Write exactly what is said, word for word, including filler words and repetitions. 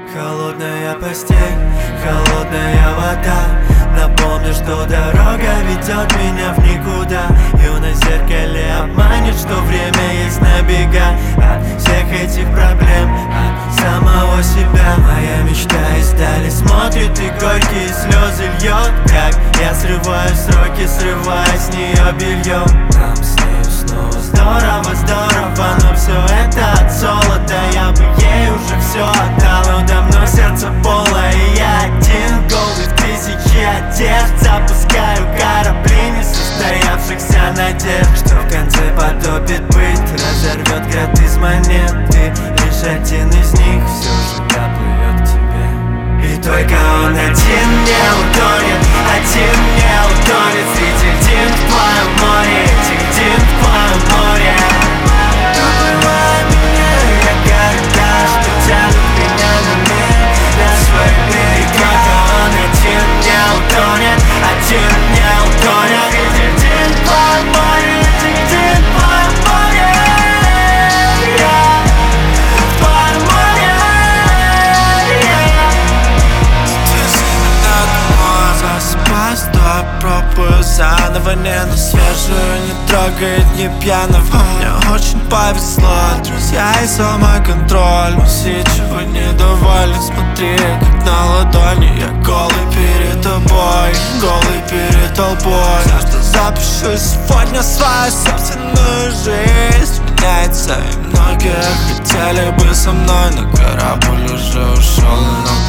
Холодная постель, холодная вода. Напомню, что дорога ведет меня в никуда. Юность в зеркале обманет, что время есть на бега. От всех этих проблем, от самого себя. Моя мечта издали смотрит и горькие слезы льет. Как я срываю сроки, срывая с нее белье. Нам с нею снова здорово, здорово, но все это от золота. Я бы ей уже все отдал, но давно сердце полое, и я один голый в тысячи одежд. Запускаю корабли несостоявшихся надежд, что в конце потопит быт, разорвет град из монет. Ты лишь один из них, все же доплывет к тебе. И только он один не утонет, один не утонет среди льдин в твоем море, этих льдин в твоем море. Доплывай меня, я города, что тянут меня на мир, на свой берег. Только он один не утонет, один не утонет среди льдин в твоем море, этих льдин в твоем море. В твоем море. Засыпаю, пробую заново, не на свежую, не трогает, не пьяного. Мне очень повезло, друзья и самоконтроль. Усидчиво недоволен, смотри, как на ладони. Я голый перед тобой, голый перед толпой. Все, что запишу сегодня, свою собственную жизнь меняется, и многие хотели бы со мной, но корабль уже ушел, и нам